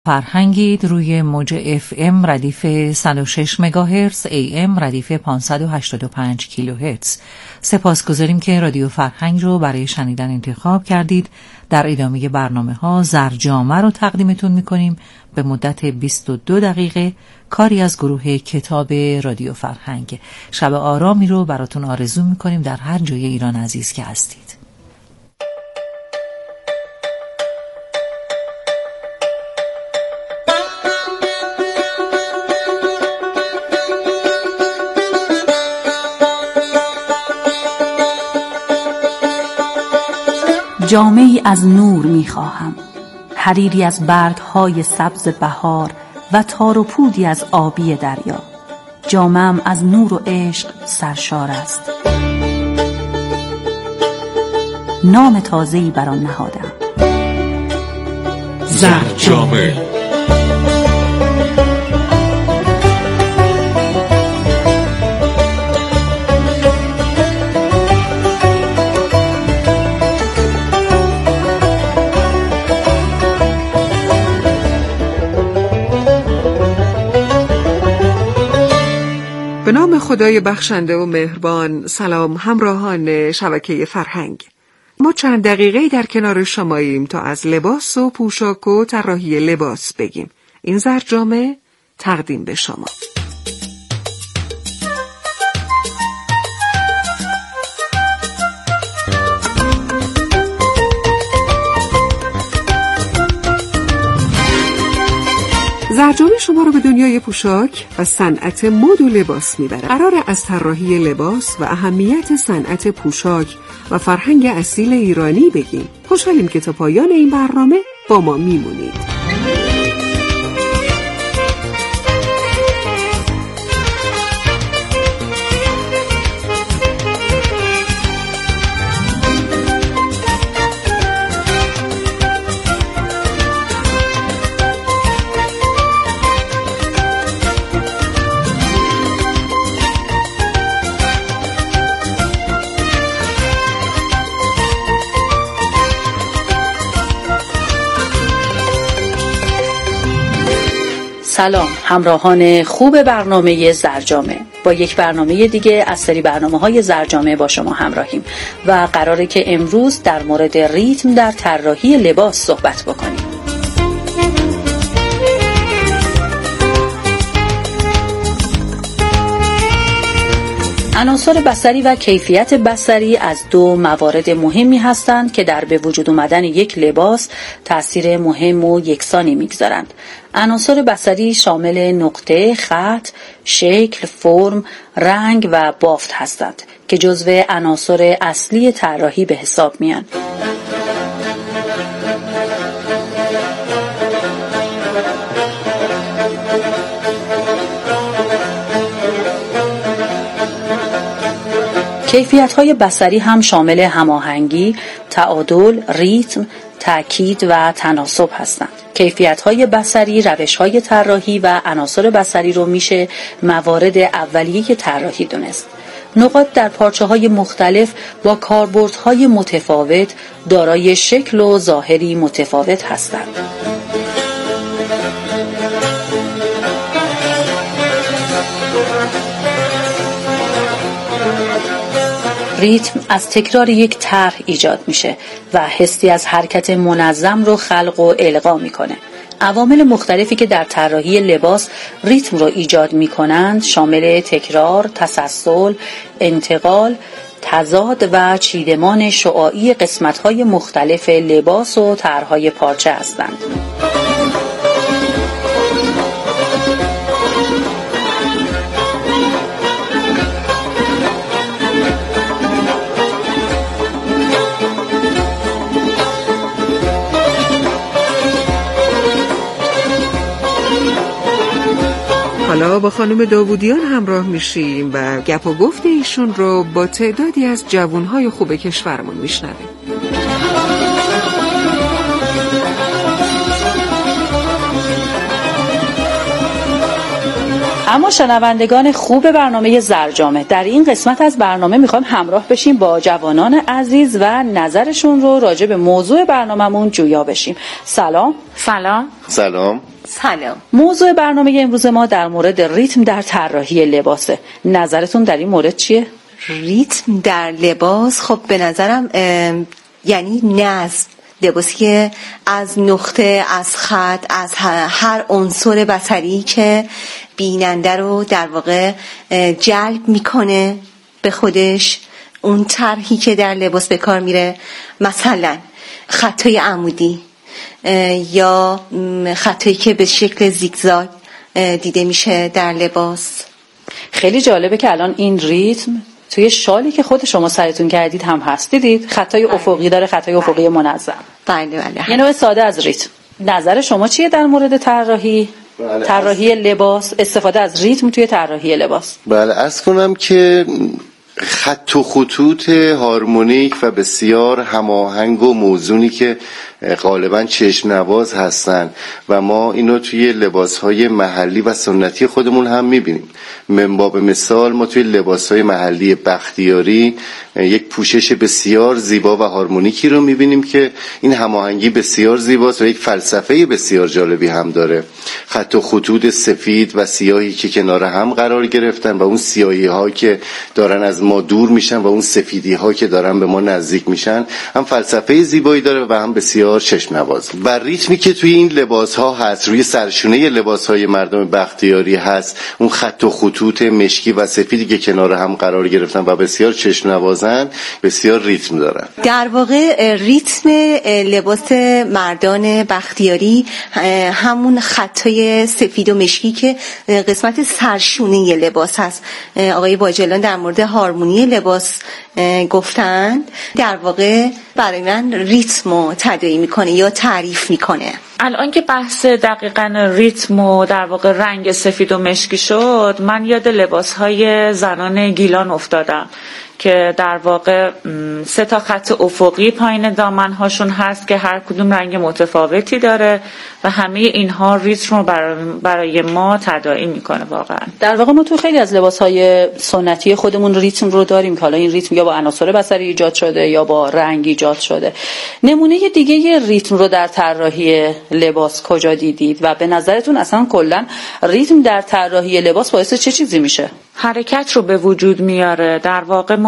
فرهنگید روی موج FM ردیف 106 مگاهرتز، AM ردیف 585 کیلوهرتز. سپاسگزاریم که رادیو فرهنگ رو برای شنیدن انتخاب کردید. در ادامه برنامه‌ها زرجامه رو تقدیمتون می‌کنیم به مدت 22 دقیقه، کاری از گروه کتاب رادیو فرهنگ. شب آرامی رو براتون آرزو می‌کنیم در هر جای ایران عزیز که هستید. جامه‌ای از نور می‌خواهم، حریری از برگ‌های سبز بهار و تار و پودی از آبی دریا. جامه‌ام از نور و عشق سرشار است. نام تازه‌ای بر آن نهادم، زرجامه. به نام خدای بخشنده و مهربان. سلام همراهان شبکه فرهنگ. ما چند دقیقه در کنار شماییم تا از لباس و پوشاک و طراحی لباس بگیم. این زرجامه تقدیم به شما. زرجامه شما رو به دنیای پوشاک و صنعت مد و لباس میبره. قراره از طراحی لباس و اهمیت صنعت پوشاک و فرهنگ اصیل ایرانی بگیم. خوشحالیم که تا پایان این برنامه با ما میمونید. سلام همراهان خوب برنامه زرجامه. با یک برنامه دیگه از سری برنامه‌های زرجامه با شما همراهیم و قراره که امروز در مورد ریتم در طراحی لباس صحبت بکنیم. عناصر بصری و کیفیت بصری از دو موارد مهمی هستند که در به وجود آمدن یک لباس تأثیر مهم و یکسانی می‌گذارند. عناصر بصری شامل نقطه، خط، شکل، فرم، رنگ و بافت هستند که جزو عناصر اصلی طراحی به حساب میان. کیفیت‌های بصری هم شامل هماهنگی، تعادل، ریتم، تأکید و تناسب هستند. کیفیت‌های بصری، روش‌های طراحی و عناصر بصری رو میشه موارد اولیه طراحی دونست. نقاط در پارچه‌های مختلف با کاربردهای متفاوت دارای شکل و ظاهری متفاوت هستند. ریتم از تکرار یک طرح ایجاد میشه و حسی از حرکت منظم رو خلق و القا میکنه. عوامل مختلفی که در طراحی لباس ریتم رو ایجاد میکنند شامل تکرار، تسلسل، انتقال، تضاد و چیدمان شعاعی قسمت‌های مختلف لباس و طرح‌های پارچه هستند. حالا با خانم داوودیان همراه میشیم و گپ و گفت ایشون رو با تعدادی از جوانهای خوب کشورمون میشنویم. اما شنوندگان خوب برنامه زرجامه، در این قسمت از برنامه میخوایم همراه بشیم با جوانان عزیز و نظرشون رو راجع به موضوع برنامه‌مون جویا بشیم. سلام. موضوع برنامه امروز ما در مورد ریتم در طراحی لباسه. نظرتون در این مورد چیه؟ ریتم در لباس، خب به نظرم یعنی نظم، لباسی که از نقطه، از خط، از هر عنصر بصری که بیننده رو در واقع جلب میکنه به خودش. اون طرحی که در لباس به کار میره، مثلا خطای عمودی یا خطایی که به شکل زیگزاگ دیده میشه در لباس. خیلی جالبه که الان این ریتم توی شالی که خود شما سرتون کردید هم هست. دیدید خطای افقی داره، خطای افقی منظم. بله. یه نوع ساده از ریتم. نظر شما چیه در مورد طراحی لباس، استفاده از ریتم توی طراحی لباس؟ بله، عرض کنم که خط و خطوط هارمونیک و بسیار هماهنگ و موزونی که غالبا چشم نواز هستن و ما اینو توی لباسهای محلی و سنتی خودمون هم میبینیم. من باب مثال ما توی لباسهای محلی بختیاری یک پوشش بسیار زیبا و هارمونیکی رو میبینیم که این هماهنگی بسیار زیباست و یک فلسفه بسیار جالبی هم داره. خط و خطوط سفید و سیاهی که کنار هم قرار گرفتن و اون سیاهی ها که دارن از ما دور میشن و اون سفیدی ها که دارن به ما نزدیک میشن، هم فلسفه زیبایی داره و هم بسیار چشم نواز. و ریتمی که توی این لباس ها هست، روی سرشونه لباس های مردم بختیاری هست، اون خط و خطوط مشکی و سفیدی که کنار هم قرار گرفتن و بسیار چشم نوازن، بسیار ریتم دارن. در واقع ریتم لباس مردان بختیاری همون خطای سفید و مشکی که قسمت سرشونه لباس هست. آقای باجلان در مورد هارمونی لباس گفتن، در واقع برای من ریتم رو تداعی میکنه یا تعریف میکنه. الان که بحث دقیقاً ریتم و در واقع رنگ سفید و مشکی شد، من یاد لباسهای زنان گیلان افتادم که در واقع 3 خط افقی پایین دامنهاشون هست که هر کدوم رنگ متفاوتی داره و همه اینها ریتم رو برای ما تداعی میکنه. واقعا در واقع ما تو خیلی از لباسهای سنتی خودمون ریتم رو داریم که حالا این ریتم یا با عناصر بصری ایجاد شده یا با رنگ ایجاد شده. نمونه دیگه یه ریتم رو در طراحی لباس کجا دیدید و به نظرتون اصلا کلا ریتم در طراحی لباس باعث چه چیزی میشه؟ حرکت رو به وجود میاره. در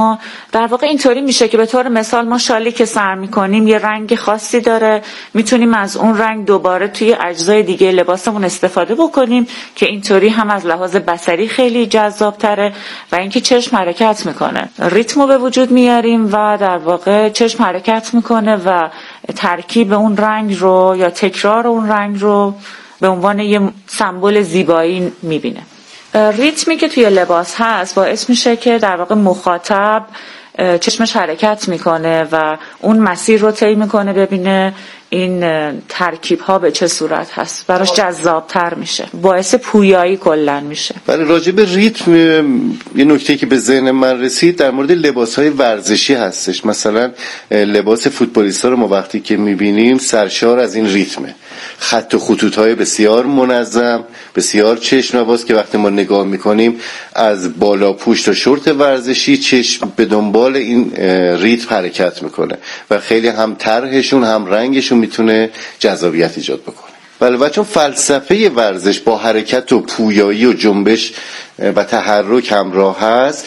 واقع اینطوری میشه که به طور مثال ما شالی که سر میکنیم یه رنگ خاصی داره، میتونیم از اون رنگ دوباره توی اجزای دیگه لباسمون استفاده بکنیم که اینطوری هم از لحاظ بصری خیلی جذابتره و اینکه چشم حرکت میکنه. ریتم رو به وجود میاریم و در واقع چشم حرکت میکنه و ترکیب اون رنگ رو یا تکرار اون رنگ رو به عنوان یه سمبل زیبایی میبینه. ریتمی که توی لباس هست باعث میشه که در واقع مخاطب چشمش حرکت میکنه و اون مسیر رو طی میکنه، ببینه این ترکیب ها به چه صورت هست، براش جذابتر میشه، باعث پویایی کلن میشه. برای راجع به ریتم یه نکته که به ذهن من رسید در مورد لباس های ورزشی هستش. مثلا لباس فوتبالیستا رو ما وقتی که میبینیم سرشار از این ریتمه، خط و خطوط های بسیار منظم، بسیار چشم نواز که وقتی ما نگاه میکنیم از بالا پوش تا شورت ورزشی چشم به دنبال این ریتم حرکت میکنه و خیلی هم طرحشون هم رنگشون میتونه جذابیت ایجاد بکنه. و چون فلسفه ورزش با حرکت و پویایی و جنبش و تحرک همراه هست،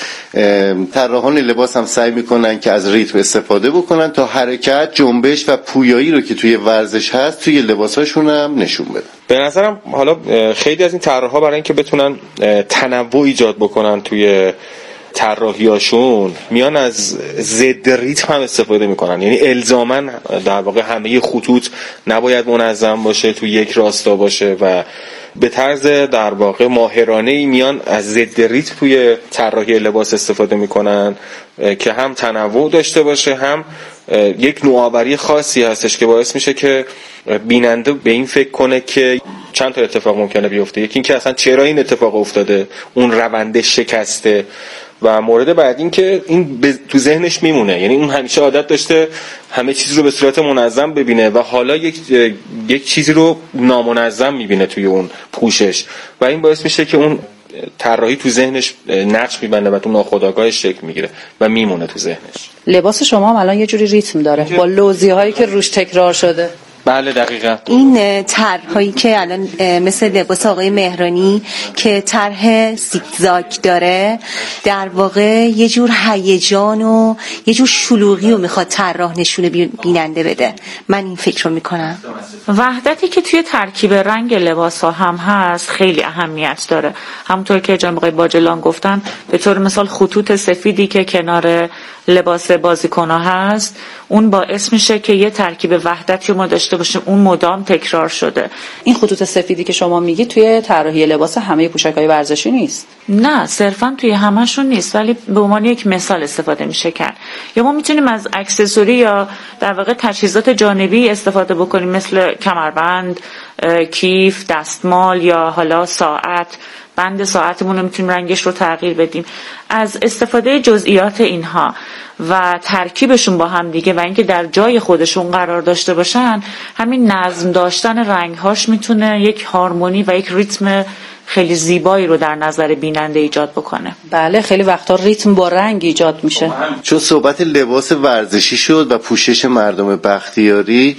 طراحان لباس هم سعی میکنن که از ریتم استفاده بکنن تا حرکت، جنبش و پویایی رو که توی ورزش هست توی لباساشون هم نشون بدن. به نظرم حالا خیلی از این طراحا برای اینکه بتونن تنوع ایجاد بکنن توی طراحیاشون میان از ضد ریتم هم استفاده میکنن. یعنی الزاماً در واقع همه خطوط نباید منظم باشه، تو یک راستا باشه و به طرز در واقع ماهرانه‌ای میان از ضد ریتم توی طراحی لباس استفاده میکنن که هم تنوع داشته باشه، هم یک نوآوری خاصی هستش که باعث میشه که بیننده به این فکر کنه که چند تا اتفاق ممکنه بیفته. یکی این که اصلا چرا این اتفاق افتاده، اون روند شکسته، و مورد بعد این که این تو ذهنش میمونه. یعنی اون همیشه عادت داشته همه چیز رو به صورت منظم ببینه و حالا یک چیزی رو نامنظم میبینه توی اون پوشش و این باعث میشه که اون طراحی تو ذهنش نقش میبنده و تو ناخودآگاهش شکل میگیره و میمونه تو ذهنش. لباس شما هم الان یه جوری ریتم داره با لوزی‌هایی که روش تکرار شده. بله دقیقاً. این طرح‌هایی که الان مثل لباس آقای مهرانی که طرح زیگزاگ داره در واقع یه جور هیجان و یه جور شلوغی رو میخواد طراح نشون بیننده بده. من این فکر رو میکنم. وحدتی که توی ترکیب رنگ لباس‌ها هم هست خیلی اهمیت داره. همونطور که جناب آقای باجلان گفتن به طور مثال خطوط سفیدی که کنار لباس بازیکن‌ها هست اون باعث میشه که یه ترکیب وحدتی ما داشته باشیم، اون مدام تکرار شده. این خطوط سفیدی که شما میگی توی طراحی لباس همه پوشاک‌های ورزشی نیست؟ نه صرفا توی همشون نیست، ولی به عنوان یک مثال استفاده میشه کرد. یا ما میتونیم از اکسسوری یا در واقع تجهیزات جانبی استفاده بکنیم مثل کمربند، کیف، دستمال یا حالا ساعت. بند ساعتمون رو میتونیم رنگش رو تغییر بدیم. از استفاده جزئیات اینها و ترکیبشون با هم دیگه و اینکه در جای خودشون قرار داشته باشن، همین نظم داشتن رنگهاش میتونه یک هارمونی و یک ریتم خیلی زیبایی رو در نظر بیننده ایجاد بکنه. بله خیلی وقتا ریتم با رنگ ایجاد میشه. چون صحبت لباس ورزشی شد و پوشش مردم بختیاری،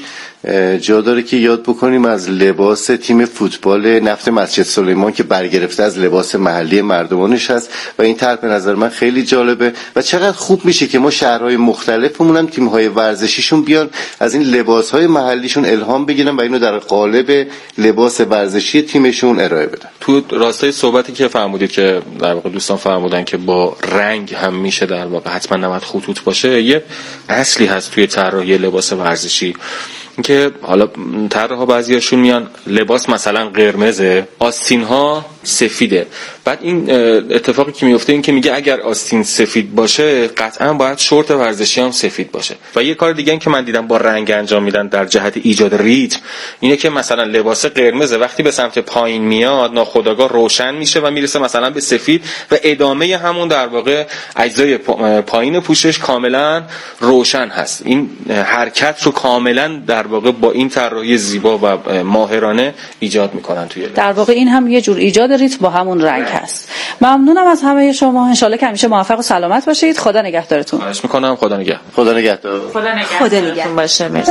جا داره که یاد بکنیم از لباس تیم فوتبال نفت مسجد سلیمان که برگرفته از لباس محلی مردمانش هست و این طرح به نظر من خیلی جالبه و چقدر خوب میشه که ما شهرهای مختلفمون هم تیم‌های ورزشیشون بیان از این لباس‌های محلیشون الهام بگیرن و اینو در قالب لباس ورزشی تیمشون ارائه بدن. تو راستای صحبتی که فرمودید که در واقع دوستان فرمودن که با رنگ هم میشه در واقع حتما نباید خطوط باشه، یه اصلی هست توی طراحی لباس ورزشی که حالا طرح‌ها بعضیاشون میان لباس مثلا قرمزه، آستین‌ها سفیده. بعد این اتفاقی که میفته این که میگه اگر آستین سفید باشه قطعا باید شورت ورزشی هم سفید باشه. و یه کار دیگه این که من دیدم با رنگ انجام میدن در جهت ایجاد ریتم اینه که مثلا لباس قرمزه وقتی به سمت پایین میاد ناخودآگاه روشن میشه و میرسه مثلا به سفید و ادامه همون در واقع اجزای پایین پوشش کاملا روشن هست. این حرکت رو کاملا در واقع با این طراحی زیبا و ماهرانه ایجاد میکنن توی در واقع این هم یه جور ایجاد ریتم با همون رنگ هست. ممنونم از همه شما. انشالله که همیشه موفق و سلامت باشید. خدا نگهدارتون. خواهش میکنم. خدا نگهدار. خدا نگهدار. خدا نگهدارتون باشه. مرسی.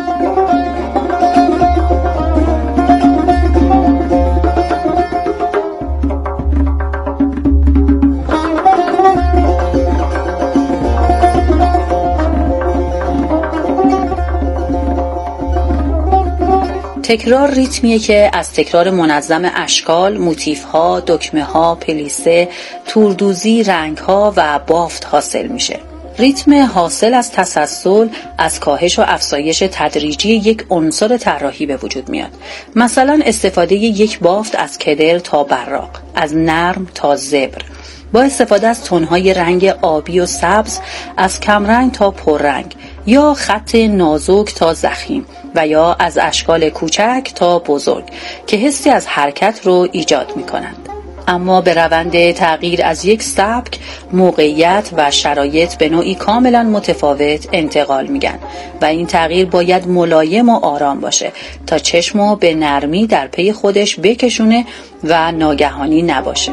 تکرار ریتمیه که از تکرار منظم اشکال، موتیف‌ها، دکمه‌ها، پلیسه، توردوزی، رنگ‌ها و بافت حاصل میشه. ریتم حاصل از تسلسل، از کاهش و افزایش تدریجی یک عنصر طراحی به وجود میاد. مثلا استفاده یک بافت از کدر تا براق، از نرم تا زبر، با استفاده از تون‌های رنگ آبی و سبز، از کمرنگ تا پررنگ، یا خط نازک تا ضخیم و یا از اشکال کوچک تا بزرگ که حسی از حرکت رو ایجاد می کنند. اما به روند تغییر از یک سبک، موقعیت و شرایط به نوعی کاملا متفاوت انتقال میگن و این تغییر باید ملایم و آرام باشه تا چشمو به نرمی در پی خودش بکشونه و ناگهانی نباشه.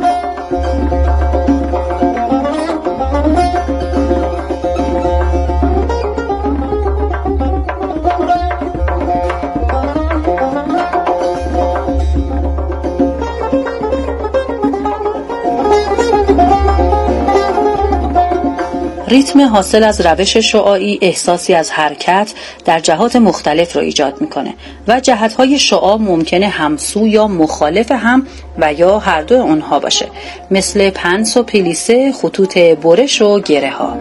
ریتم حاصل از روش شعاعی احساسی از حرکت در جهات مختلف رو ایجاد میکنه و جهتهای شعاع ممکنه همسو یا مخالف هم و یا هر دو اونها باشه، مثل پنس و پلیسه، خطوط برش و گره ها.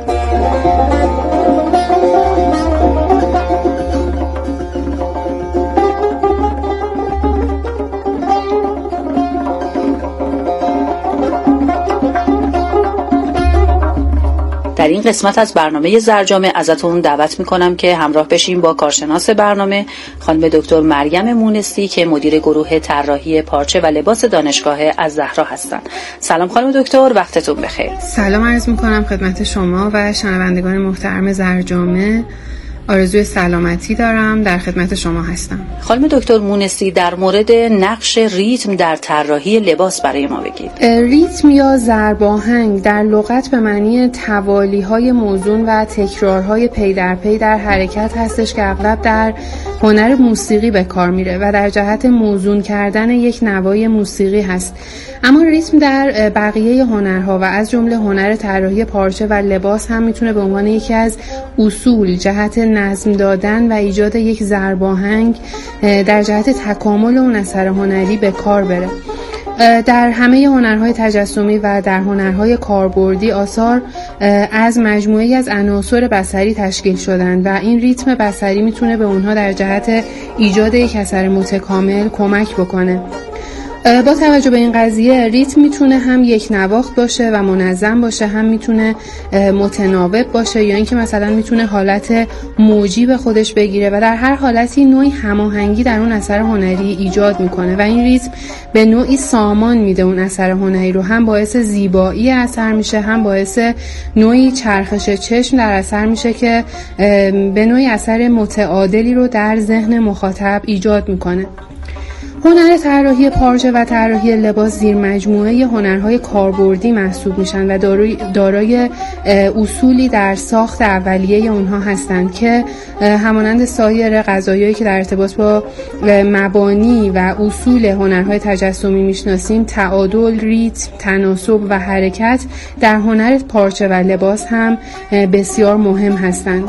در این قسمت از برنامه زرجامه ازتون دعوت میکنم که همراه بشیم با کارشناس برنامه خانم دکتر مریم مونسی که مدیر گروه طراحی پارچه و لباس دانشگاه الزهرا هستند. سلام خانم دکتر، وقتتون بخیر. سلام عرض میکنم خدمت شما و شنوندگان محترم زرجامه. آرزوی سلامتی دارم. در خدمت شما هستم. خانم دکتر مونسی، در مورد نقش ریتم در طراحی لباس برای ما بگید. ریتم یا ضرباهنگ در لغت به معنی توالی‌های موزون و تکرارهای پی در پی در حرکت هستش که اغلب در هنر موسیقی به کار میره و در جهت موزون کردن یک نوای موسیقی هست. اما ریتم در بقیه هنرها و از جمله هنر طراحی پارچه و لباس هم میتونه به عنوان یکی از اصول جهت نظم دادن و ایجاد یک ضرباهنگ در جهت تکامل اون اثر هنری به کار بره. در همه هنرهای تجسمی و در هنرهای کاربردی آثار از مجموعه‌ای از عناصر بصری تشکیل شدن و این ریتم بصری میتونه به اونها در جهت ایجاد یک اثر متکامل کمک بکنه. با توجه به این قضیه ریتم میتونه هم یک نواخت باشه و منظم باشه، هم میتونه متناوب باشه یا اینکه مثلا میتونه حالت موجی به خودش بگیره و در هر حالتی نوعی هماهنگی در اون اثر هنری ایجاد میکنه و این ریتم به نوعی سامان میده اون اثر هنری رو، هم باعث زیبایی اثر میشه، هم باعث نوعی چرخش چشم در اثر میشه که به نوعی اثر متعادلی رو در ذهن مخاطب ایجاد میکنه. هنر طراحی پارچه و طراحی لباس زیر مجموعه هنرهای کاربردی محسوب میشن و دارای اصولی در ساخت اولیه اونها هستند که همانند سایر قضایایی که در ارتباط با مبانی و اصول هنرهای تجسمی میشناسیم، تعادل، ریتم، تناسب و حرکت در هنر پارچه و لباس هم بسیار مهم هستند.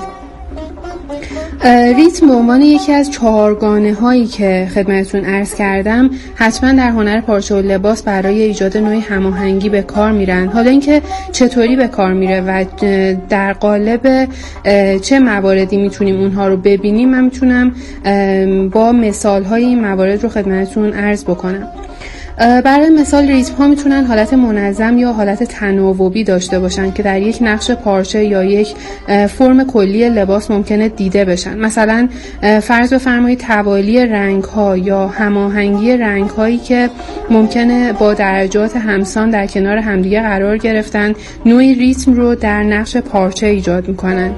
ریتم به عنوان یکی از چهارگانه هایی که خدمتتون عرض کردم حتما در هنر پارچه و لباس برای ایجاد نوعی هماهنگی به کار میرن. حالا اینکه چطوری به کار میره و در قالب چه مواردی میتونیم اونها رو ببینیم، من میتونم با مثال های این موارد رو خدمتتون عرض بکنم. برای مثال ریتم ها میتونن حالت منظم یا حالت تناوبی داشته باشن که در یک نقش پارچه یا یک فرم کلی لباس ممکنه دیده بشن. مثلا فرض بفرمایید توالی رنگ ها یا هماهنگی رنگ هایی که ممکنه با درجات همسان در کنار همدیگه قرار گرفتن نوعی ریتم رو در نقش پارچه ایجاد میکنن.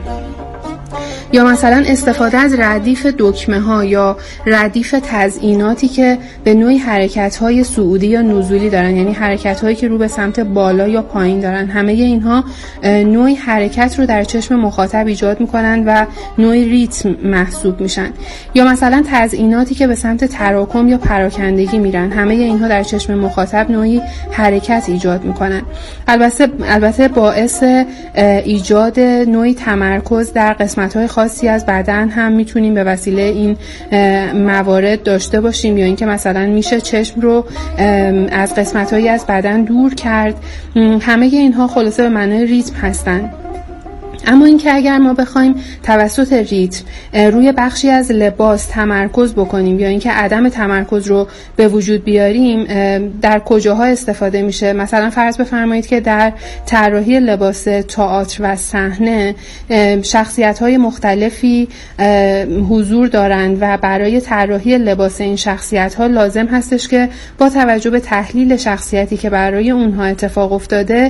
یا مثلا استفاده از ردیف دکمه ها یا ردیف تزئیناتی که به نوعی حرکت های صعودی یا نزولی دارن، یعنی حرکت هایی که رو به سمت بالا یا پایین دارن. همه اینها نوعی حرکت رو در چشم مخاطب ایجاد میکنن و نوعی ریتم محسوب میشن. یا مثلا تزئیناتی که به سمت تراکم یا پراکندگی میرن، همه اینها در چشم مخاطب نوعی حرکت ایجاد میکنن. البته باعث ایجاد نوعی تمرکز در قسمت های خاصی از بدن هم میتونیم به وسیله این موارد داشته باشیم، یا اینکه مثلا میشه چشم رو از قسمت‌هایی از بدن دور کرد. همه اینها خلاصه به معنای ریتم هستن. اما اینکه اگر ما بخوایم توسط ریتم روی بخشی از لباس تمرکز بکنیم یا اینکه عدم تمرکز رو به وجود بیاریم، در کجاها استفاده میشه؟ مثلا فرض بفرمایید که در طراحی لباس تئاتر و صحنه شخصیت‌های مختلفی حضور دارند و برای طراحی لباس این شخصیت‌ها لازم هستش که با توجه به تحلیل شخصیتی که برای اونها اتفاق افتاده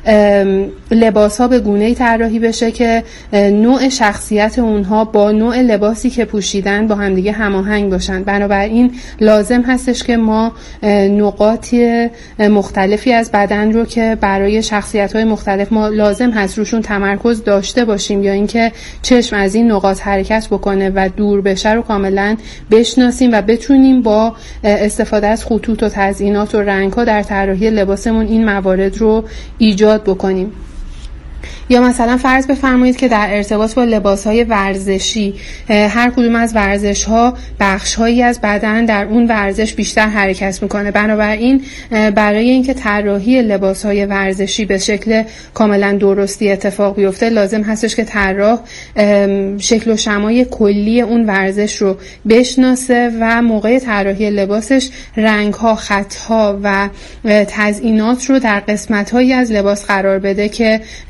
لباس‌ها به گونه‌ای طراحی بشه که نوع شخصیت اونها با نوع لباسی که پوشیدن با همدیگه هماهنگ باشن. بنابراین لازم هستش که ما نقاط مختلفی از بدن رو که برای شخصیت‌های مختلف ما لازم هست روشون تمرکز داشته باشیم یا اینکه چشم از این نقاط حرکت بکنه و دور بشه رو کاملا بشناسیم و بتونیم با استفاده از خطوط و تزئینات و رنگ‌ها در طراحی لباسمون این موارد رو ایجاد بکنیم. یا مثلا فرض بفرمایید که در ارتباط با لباس‌های ورزشی هر کدوم از ورزش‌ها بخش‌هایی از بدن در اون ورزش بیشتر حرکت می‌کنه. بنابراین برای اینکه طراحی لباس‌های ورزشی به شکل کاملا درستی اتفاق بیفته لازم هستش که طراح شکل و شمای کلی اون ورزش رو بشناسه و موقع طراحی لباسش رنگ‌ها، خط‌ها و تزئینات رو در قسمت‌هایی از لباس قرار بده که زمان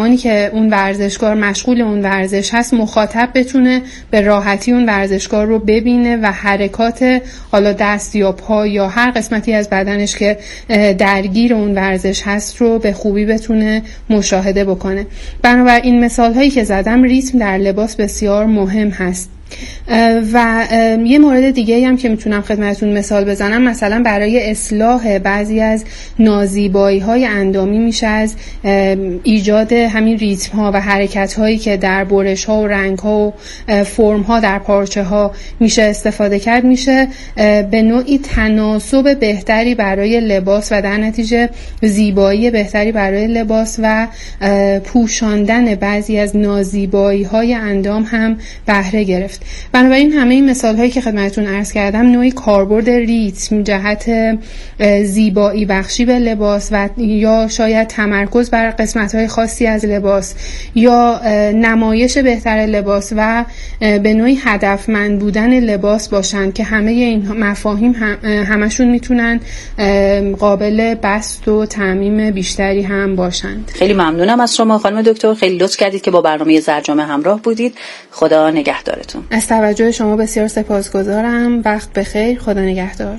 زمانی که اون ورزشکار مشغول اون ورزش هست مخاطب بتونه به راحتی اون ورزشکار رو ببینه و حرکات حالا دست یا پا یا هر قسمتی از بدنش که درگیر اون ورزش هست رو به خوبی بتونه مشاهده بکنه. بنابراین مثال هایی که زدم ریتم در لباس بسیار مهم هست. و یه مورد دیگه هم که میتونم خدمتتون مثال بزنم، مثلا برای اصلاح بعضی از نازیبایی های اندامی میشه از ایجاد همین ریتم ها و حرکت هایی که در برش ها و رنگ ها و فرم ها در پارچه ها میشه استفاده کرد، میشه به نوعی تناسب بهتری برای لباس و در نتیجه زیبایی بهتری برای لباس و پوشاندن بعضی از نازیبایی های اندام هم بهره گرفت. بنابراین همه این مثال هایی که خدمتتون عرض کردم نوعی کاربرد ریتم جهت زیبایی بخشی به لباس و یا شاید تمرکز بر قسمت های خاصی از لباس یا نمایش بهتر لباس و به نوعی هدفمند بودن لباس باشند که همه این مفاهیم همشون میتونن قابل بسط و تعمیم بیشتری هم باشند. خیلی ممنونم از شما خانم دکتر، خیلی لطف کردید که با برنامه زرجامه همراه بودید. خدا نگهدارتون. از توجه شما بسیار سپاسگزارم. وقت بخیر. خدا نگهدار.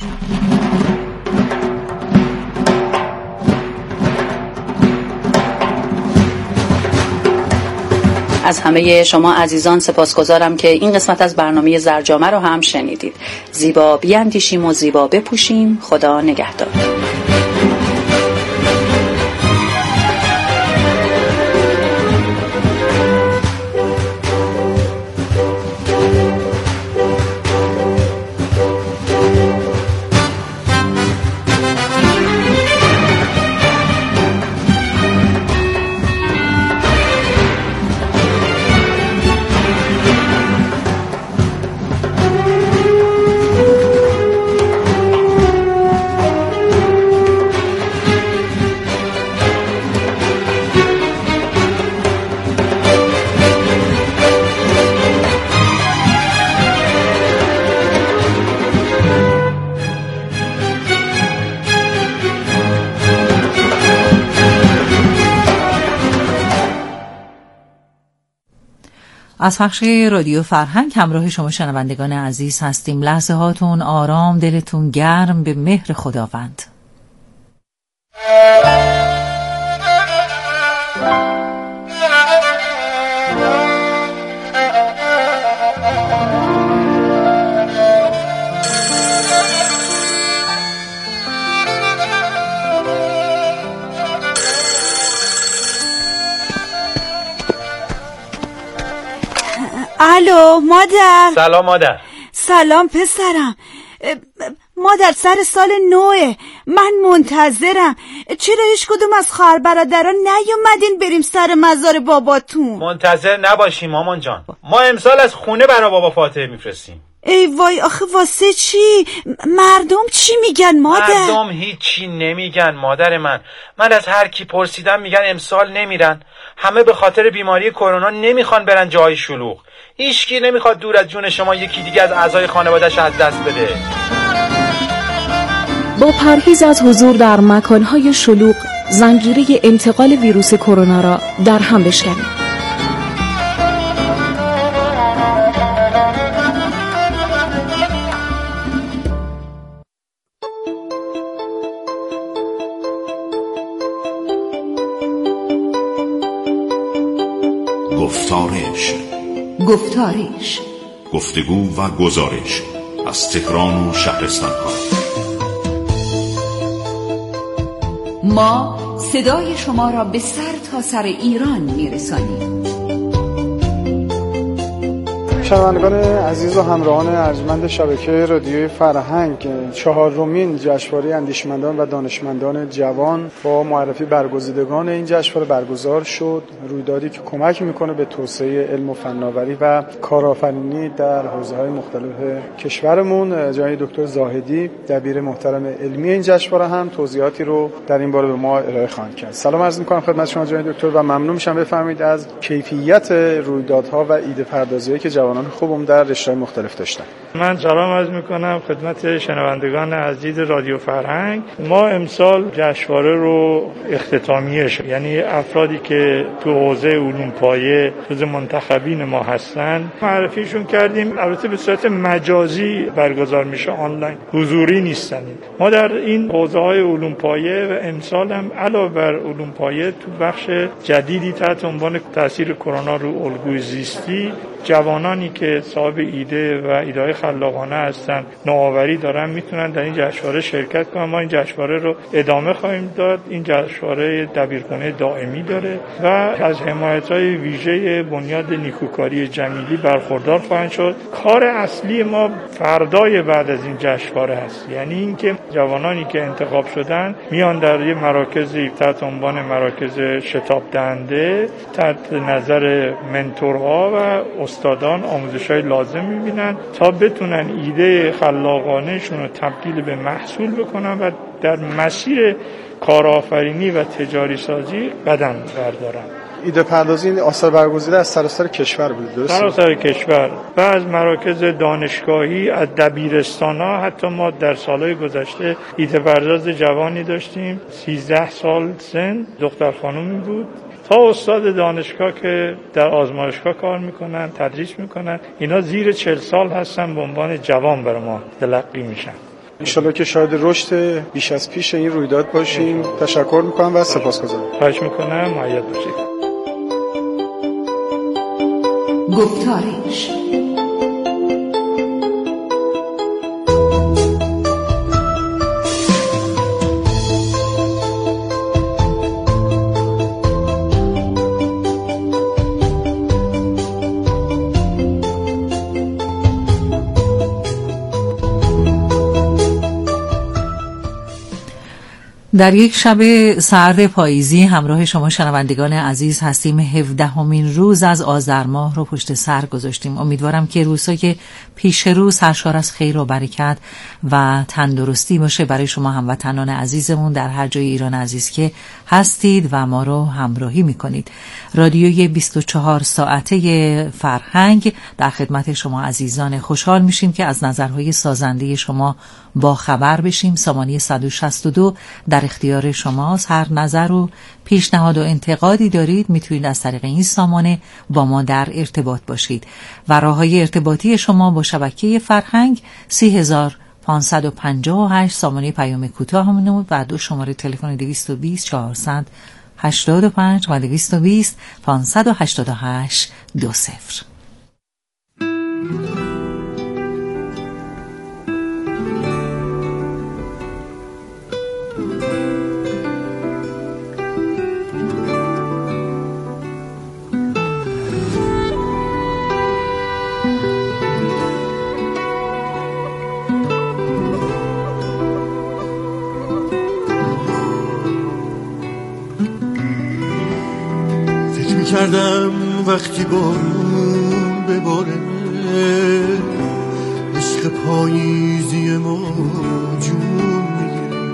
از همه شما عزیزان سپاسگزارم که این قسمت از برنامه زرجامه رو هم شنیدید. زیبا بیاندیشیم و زیبا بپوشیم. خدا نگهدار. از پخش رادیو فرهنگ همراه شما شنوندگان عزیز هستیم. لحظه هاتون آرام، دلتون گرم به مهر خداوند. الو مادر. سلام مادر. سلام پسرم. مادر سر سال نوه، من منتظرم. چرا هیچ کدوم از خواهر برادران نیومدین بریم سر مزار باباتون؟ منتظر نباشیم مامان جان، ما امسال از خونه برای بابا فاتحه میفرستیم. ای وای آخه واسه چی؟ مردم چی میگن مادر؟ مردم هیچی نمیگن مادر من از هر کی پرسیدم میگن امسال نمیرن. همه به خاطر بیماری کرونا نمیخوان برن جای شلوغ. هیچکی نمیخواد دور از جون شما یکی دیگه از اعضای خانواده‌اش از دست بده. با پرهیز از حضور در مکانهای شلوغ زنجیره انتقال ویروس کرونا را در هم بشکنید. گفتارش گفتگو و گزارش از تهران و شهرستان‌ها. ما صدای شما را به سر تا سر ایران میرسانیم. شنوندگان عزیز و همراهان ارجمند شبکه رادیوی فرهنگ، 4مین جشنواره اندیشمندان و دانشمندان جوان با معرفی برگزیدگان این جشنواره برگزار شد. رویدادی که کمک میکنه به توسعه علم و فناوری و کارآفرینی در حوزه‌های مختلف کشورمون. جناب دکتر زاهدی دبیر محترم علمی این جشنواره هم توضیحاتی رو در این باره به ما ارائه خواهند کرد. سلام عرض میکنم خدمت شما جناب دکتر و ممنون میشم بفرمایید از کیفیت رویدادها و ایده پردازی‌هایی که جوانان نام خوبم در رشته‌های مختلف داشتم. من سلام عرض میکنم خدمت شنوندگان عزیز رادیو فرهنگ. ما امسال جشنواره رو اختتامیه، یعنی افرادی که تو حوزه علوم پایه جز منتخبین ما هستن معرفیشون کردیم. البته به صورت مجازی برگزار میشه، آنلاین حضوری نیستن. ما در این حوزه‌های علوم پایه و امسال هم علاوه بر علوم پایه تو بخش جدیدی تحت عنوان تاثیر کرونا رو الگوی زیستی، جوانانی که صاحب ایده و ایده‌های خلاقانه هستن، نوآوری دارن، میتونن در این جشنواره شرکت کنن. ما این جشنواره رو ادامه خواهیم داد. این جشنواره دبیرخانه دائمی داره و از حمایت‌های ویژه بنیاد نیکوکاری جمیلی برخوردار خواهند شد. کار اصلی ما فردای بعد از این جشنواره هست، یعنی اینکه جوانانی که انتخاب شدن میان در یه مراکزی تحت عنوان مراکز شتاب دهنده تحت نظر منتورها و استادان آموزش‌های لازم می‌بینن تا بتونن ایده خلاقانه‌شون رو تبدیل به محصول بکنن و در مسیر کارآفرینی و تجاری سازی قدم بردارن. ایده پردازی این آثار برگزیده از سراسر کشور بود، درسته؟ سراسر کشور و از مراکز دانشگاهی، از دبیرستان‌ها. حتی ما در سالهای گذشته ایده پرداز جوانی داشتیم 13 سال سن، دختر خانومی بود، تا استاد دانشگاه که در آزمایشگاه کار میکنن، تدریس میکنن. اینا زیر 40 سال هستن، به عنوان جوان برای ما تلقی میشن. انشالله که شاهد رشد بیش از پیش این رویداد باشیم. تشکر میکنم و سپاسگزارم. خواهش میکنم، مؤید باشید. گفتارش در یک شب سرد پاییزی همراه شما شنوندگان عزیز هستیم. 17مین روز از آذر ماه رو پشت سر گذاشتیم. امیدوارم که روزهای پیش رو سرشار از خیر و برکت و تندرستی باشه برای شما هموطنان عزیزمون در هر جای ایران عزیز که هستید و ما رو همراهی میکنید. رادیوی 24 ساعته فرهنگ در خدمت شما عزیزان. خوشحال میشیم که از نظرهای سازنده شما با خبر بشیم. سامانه 162 در اختیار شماست. هر نظر و پیشنهاد و انتقادی دارید میتونید از طریق این سامانه با ما در ارتباط باشید و راههای ارتباطی شما با شبکه فرهنگ 3558 سامانه پیام کوتاه همون و 2 شماره تلفن 220 485 و 220 588 20. کردم وقتی بارون بباره، عشق پاییزی ما جون میگیره،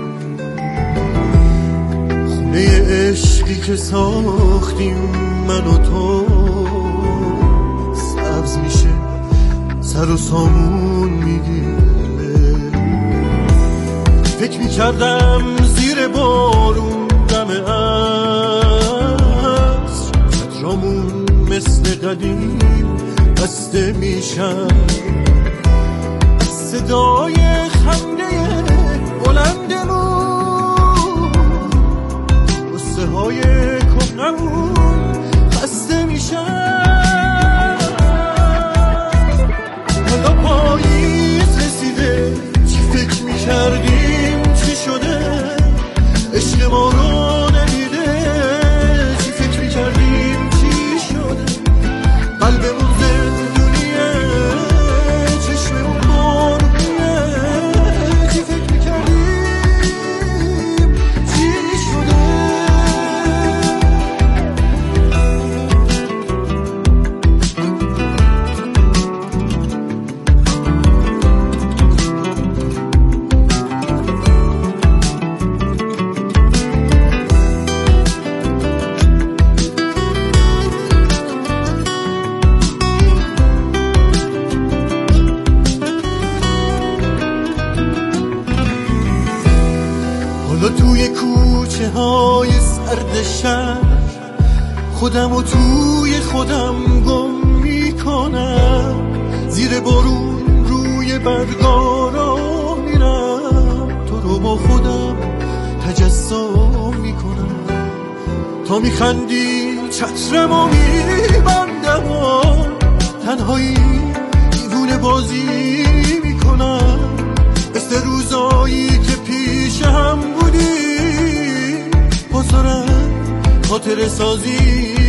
خونه عشقی که ساختیم من و تو سبز میشه، سر و سامون میگیره. فکر میکردم زیر بارون دم رامون مثل قدیم بسته میشن، صدای خنده بلندمون قصه های کهنمون خسته میشن. حالا پاییز رسیده، چی فکر میکردیم چی شده، عشق ما رو نمیده، چی فکر میکردیم قلبمون زندونیه، چشممون بارونیه، چی فکر حالا توی کوچه های سرد شهر خودم توی خودم گم میکنم، زیر بارون روی برگارا میرم، تو رو با خودم تجسم میکنم، تا میخندی چترمو میبندم و تنهایی دیوونه بازی میکنم، مثل روزایی که پیش هم بودی بازارم خاطر سازی